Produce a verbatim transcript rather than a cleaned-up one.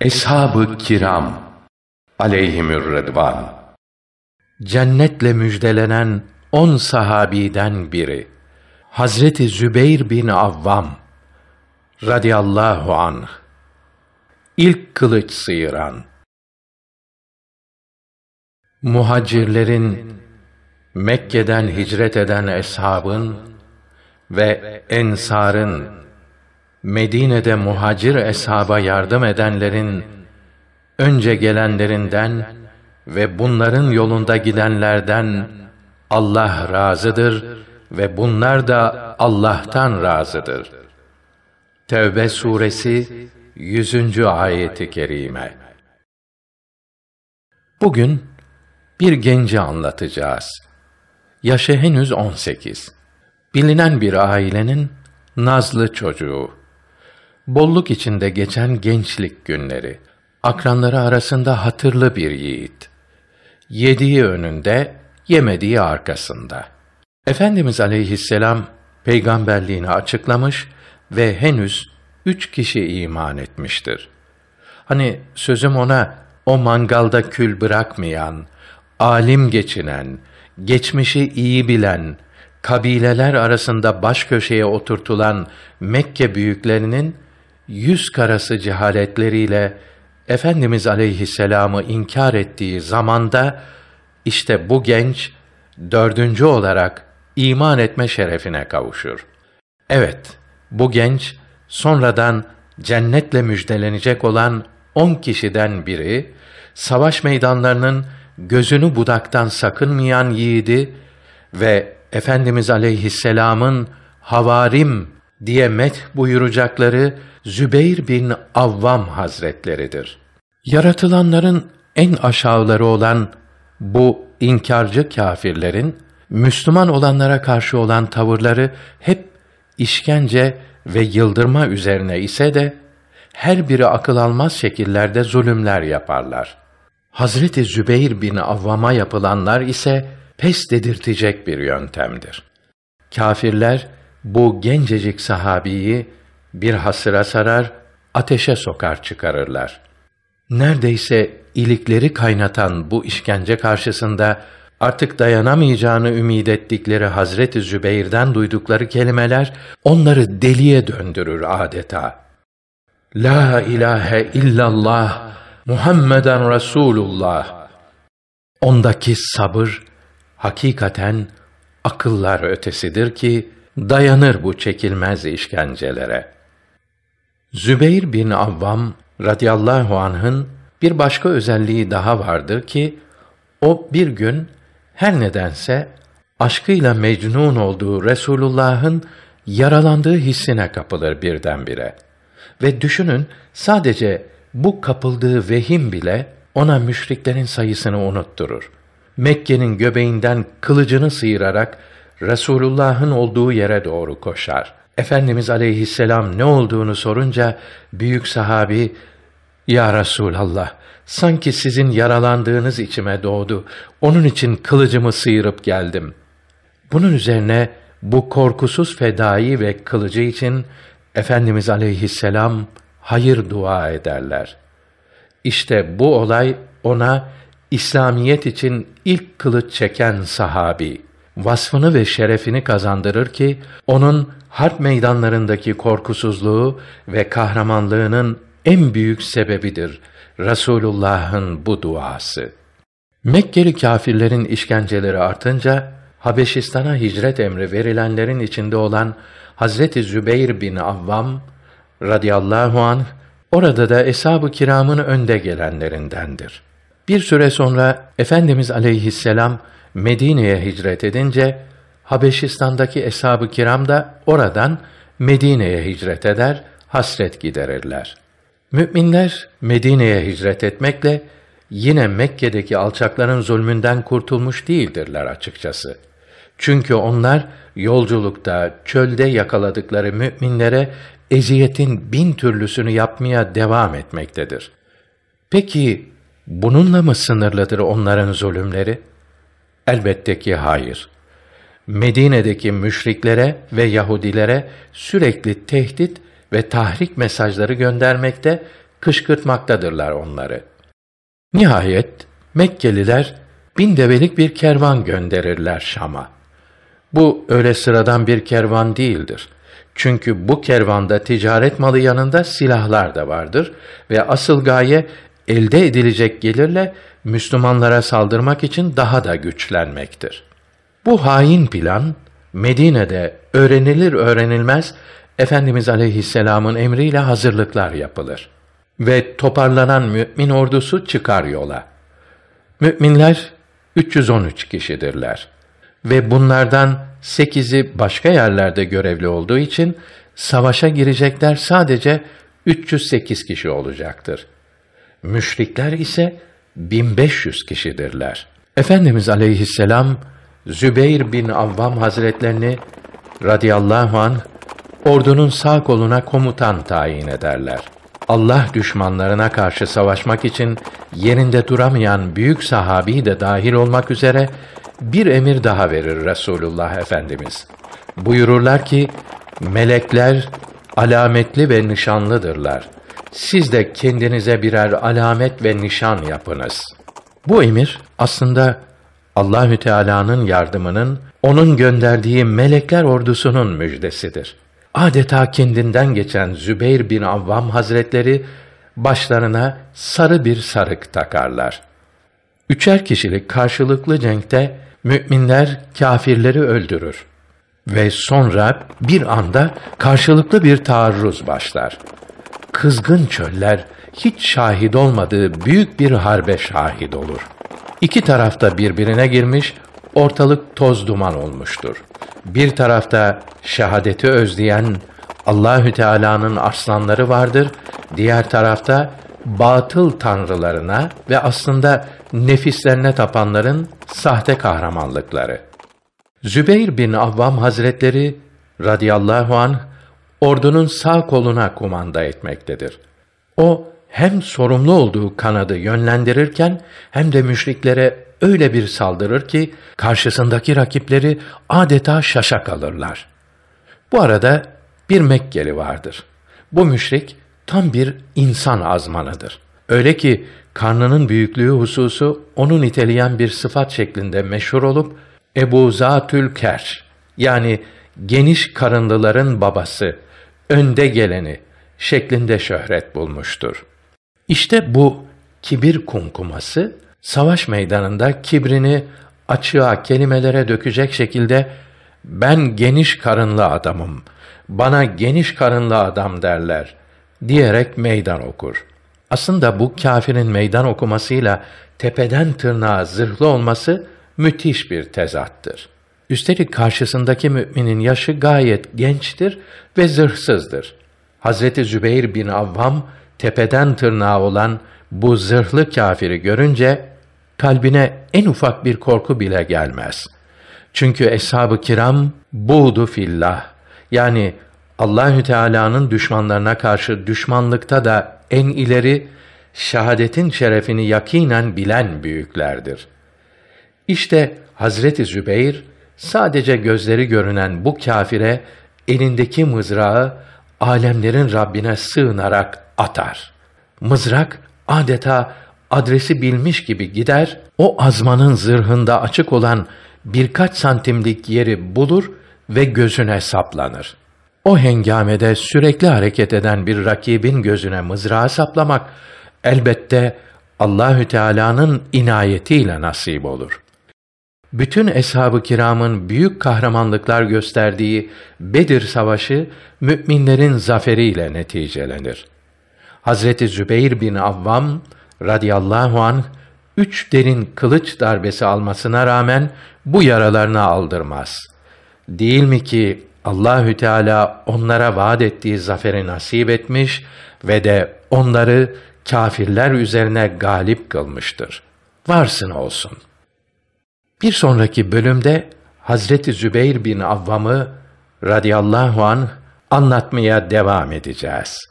Eshab-ı Kiram aleyhimürrıdvan, cennetle müjdelenen on sahabiden biri, Hazreti Zübeyr bin Avvam radıyallahu anh, ilk kılıç sıyıran, muhacirlerin, Mekke'den hicret eden eshabın ve ensarın, Medine'de muhacir eshaba yardım edenlerin, önce gelenlerinden ve bunların yolunda gidenlerden Allah razıdır ve bunlar da Allah'tan razıdır. Tevbe suresi yüzüncü ayeti kerime. Bugün bir genci anlatacağız. Yaşı henüz on sekiz. Bilinen bir ailenin nazlı çocuğu. Bolluk içinde geçen gençlik günleri. Akranları arasında hatırlı bir yiğit. Yediği önünde, yemediği arkasında. Efendimiz aleyhisselam peygamberliğini açıklamış ve henüz üç kişi iman etmiştir. Hani sözüm ona o mangalda kül bırakmayan, alim geçinen, geçmişi iyi bilen, kabileler arasında baş köşeye oturtulan Mekke büyüklerinin yüz karası cehaletleriyle Efendimiz aleyhisselamı inkar ettiği zamanda, işte bu genç dördüncü olarak iman etme şerefine kavuşur. Evet, bu genç sonradan cennetle müjdelenecek olan on kişiden biri, savaş meydanlarının gözünü budaktan sakınmayan yiğidi ve Efendimiz aleyhisselamın havarim diye meth buyuracakları Zübeyr bin Avvam hazretleridir. Yaratılanların en aşağıları olan bu inkarcı kâfirlerin, Müslüman olanlara karşı olan tavırları hep işkence ve yıldırma üzerine ise de, her biri akıl almaz şekillerde zulümler yaparlar. Hazreti Zübeyr bin Avvam'a yapılanlar ise pes dedirtecek bir yöntemdir. Kâfirler bu gencecik sahabiyi bir hasıra sarar, ateşe sokar çıkarırlar. Neredeyse ilikleri kaynatan bu işkence karşısında artık dayanamayacağını ümid ettikleri Hazreti Zübeyr'den duydukları kelimeler onları deliye döndürür adeta. La ilahe illallah Muhammeden Resulullah. Ondaki sabır hakikaten akıllar ötesidir ki dayanır bu çekilmez işkencelere. Zübeyr bin Avvam radıyallahu anh'ın bir başka özelliği daha vardır ki, o bir gün her nedense aşkıyla mecnun olduğu Resulullah'ın yaralandığı hissine kapılır birdenbire. Ve düşünün, sadece bu kapıldığı vehim bile ona müşriklerin sayısını unutturur. Mekke'nin göbeğinden kılıcını sıyırarak Resulullah'ın olduğu yere doğru koşar. Efendimiz aleyhisselam ne olduğunu sorunca büyük sahabi, "Ya Resulallah, sanki sizin yaralandığınız içime doğdu. Onun için kılıcımı sıyırıp geldim." Bunun üzerine bu korkusuz fedai ve kılıcı için Efendimiz aleyhisselam hayır dua ederler. İşte bu olay ona İslamiyet için ilk kılıç çeken sahabi vasfını ve şerefini kazandırır ki, onun harp meydanlarındaki korkusuzluğu ve kahramanlığının en büyük sebebidir Resulullah'ın bu duası. Mekkeli kâfirlerin işkenceleri artınca, Habeşistan'a hicret emri verilenlerin içinde olan Hazreti Zübeyr bin Avvam radıyallahu anh, orada da eshab-ı kiramın önde gelenlerindendir. Bir süre sonra Efendimiz aleyhisselam Medine'ye hicret edince, Habeşistan'daki eshab-ı kiram da oradan Medine'ye hicret eder, hasret giderirler. Mü'minler Medine'ye hicret etmekle yine Mekke'deki alçakların zulmünden kurtulmuş değildirler açıkçası. Çünkü onlar yolculukta, çölde yakaladıkları mü'minlere eziyetin bin türlüsünü yapmaya devam etmektedir. Peki bununla mı sınırlıdır onların zulümleri? Elbette ki hayır. Medine'deki müşriklere ve Yahudilere sürekli tehdit ve tahrik mesajları göndermekte, kışkırtmaktadırlar onları. Nihayet Mekkeliler bin develik bir kervan gönderirler Şam'a. Bu öyle sıradan bir kervan değildir. Çünkü bu kervanda ticaret malı yanında silahlar da vardır ve asıl gaye elde edilecek gelirle Müslümanlara saldırmak için daha da güçlenmektir. Bu hain plan Medine'de öğrenilir öğrenilmez Efendimiz Aleyhisselam'ın emriyle hazırlıklar yapılır ve toparlanan mümin ordusu çıkar yola. Müminler üç yüz on üç kişidirler ve bunlardan sekizi başka yerlerde görevli olduğu için savaşa girecekler sadece üç yüz sekiz kişi olacaktır. Müşrikler ise bin beş yüz kişidirler. Efendimiz Aleyhisselam Zübeyr bin Avvam Hazretlerini radıyallahu anh ordunun sağ koluna komutan tayin ederler. Allah düşmanlarına karşı savaşmak için yerinde duramayan büyük sahabi de dahil olmak üzere bir emir daha verir Resulullah Efendimiz. Buyururlar ki, melekler alametli ve nişanlıdırlar. Siz de kendinize birer alamet ve nişan yapınız. Bu emir aslında Allahü Teala'nın yardımının onun gönderdiği melekler ordusunun müjdesidir. Adeta kendinden geçen Zübeyr bin Avvam Hazretleri başlarına sarı bir sarık takarlar. Üçer kişilik karşılıklı cenkte müminler kâfirleri öldürür ve sonra bir anda karşılıklı bir taarruz başlar. Kızgın çöller hiç şahit olmadığı büyük bir harbe şahit olur. İki tarafta birbirine girmiş, ortalık toz duman olmuştur. Bir tarafta şehadeti özleyen Allahü Teala'nın arslanları vardır, diğer tarafta batıl tanrılarına ve aslında nefislerine tapanların sahte kahramanlıkları. Zübeyr bin Avvam Hazretleri radıyallahu anh ordunun sağ koluna kumanda etmektedir. O hem sorumlu olduğu kanadı yönlendirirken hem de müşriklere öyle bir saldırır ki karşısındaki rakipleri adeta şaşa kalırlar. Bu arada bir Mekkeli vardır. Bu müşrik tam bir insan azmanıdır. Öyle ki karnının büyüklüğü hususu onu niteleyen bir sıfat şeklinde meşhur olup Ebu Zatül Kerş yani geniş karınlıların babası, önde geleni şeklinde şöhret bulmuştur. İşte bu kibir kumkuması savaş meydanında kibrini açığa kelimelere dökecek şekilde ben geniş karınlı adamım, bana geniş karınlı adam derler diyerek meydan okur. Aslında bu kâfirin meydan okumasıyla tepeden tırnağa zırhlı olması müthiş bir tezattır. Üstelik karşısındaki müminin yaşı gayet gençtir ve zırhsızdır. Hazreti Zübeyr bin Avvam tepeden tırnağa olan bu zırhlı kâfiri görünce kalbine en ufak bir korku bile gelmez. Çünkü eshab-ı kiram buğdu fillah yani Allahü Teala'nın düşmanlarına karşı düşmanlıkta da en ileri, şehadetin şerefini yakinen bilen büyüklerdir. İşte Hazreti Zübeyr sadece gözleri görünen bu kâfire elindeki mızrağı alemlerin Rabbine sığınarak atar. Mızrak adeta adresi bilmiş gibi gider, o azmanın zırhında açık olan birkaç santimlik yeri bulur ve gözüne saplanır. O hengamede sürekli hareket eden bir rakibin gözüne mızrağı saplamak elbette Allahü Teala'nın inayetiyle nasip olur. Bütün eshab-ı kiramın büyük kahramanlıklar gösterdiği Bedir Savaşı müminlerin zaferiyle neticelenir. Hazreti Zübeyr bin Avvam radıyallahu anh üç derin kılıç darbesi almasına rağmen bu yaralarını aldırmaz. Değil mi ki Allahü Teala onlara vaad ettiği zaferi nasip etmiş ve de onları kâfirler üzerine galip kılmıştır. Varsın olsun. Bir sonraki bölümde Hazreti Zübeyr bin Avvam'ı radıyallahu anh anlatmaya devam edeceğiz.